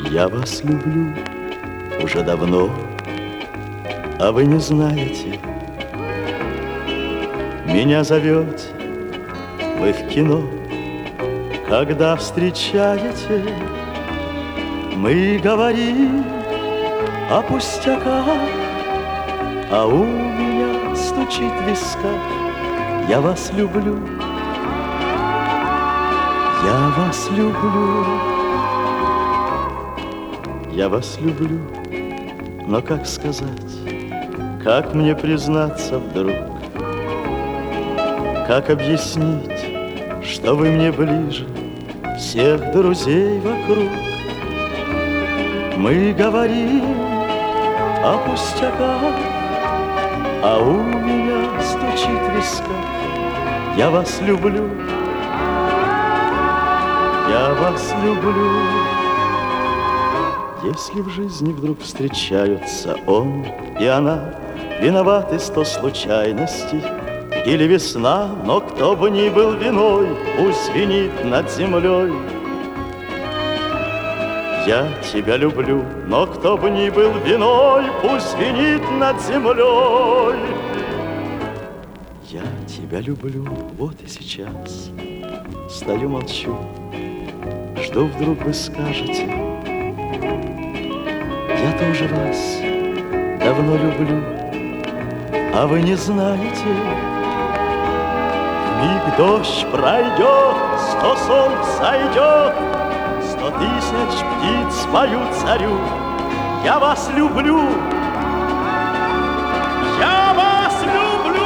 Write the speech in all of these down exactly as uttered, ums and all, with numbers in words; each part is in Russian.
Я вас люблю уже давно, а вы не знаете. Меня зовете вы в кино, когда встречаете. Мы говорим о пустяках, а у меня стучит в висках. Я вас люблю, я вас люблю, я вас люблю. Но как сказать, как мне признаться вдруг, как объяснить, что вы мне ближе всех друзей вокруг? Мы говорим о пустяках, а у меня стучит в висках. Я вас люблю, я вас люблю. Если в жизни вдруг встречаются он и она, виноваты сто случайностей или весна, но кто бы ни был виной, пусть винит над землей. Я тебя люблю, но кто бы ни был виной, пусть винит над землей. Я тебя люблю, вот и сейчас стою, молчу, жду, вдруг вы скажете. Я тоже вас давно люблю, а вы не знаете. Вмиг дождь пройдет, сто солнц сойдет, сто тысяч птиц поют царю. Я вас люблю, я вас люблю.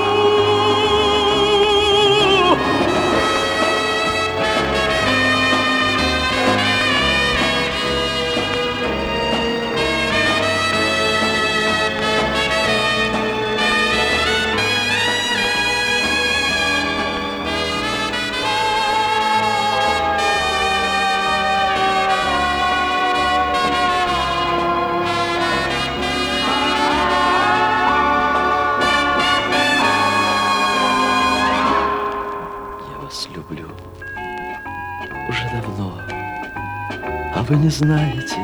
Люблю уже давно, а вы не знаете.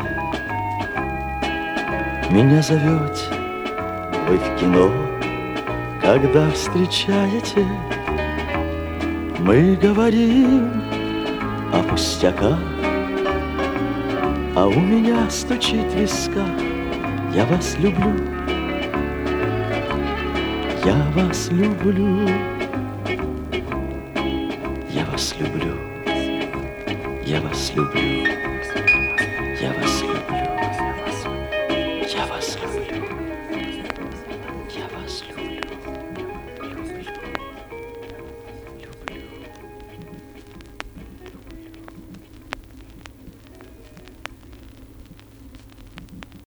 Меня зовете вы в кино, когда встречаете. Мы говорим о пустяках, а у меня стучит в висках. Я вас люблю, я вас люблю. Я вас люблю, я вас люблю.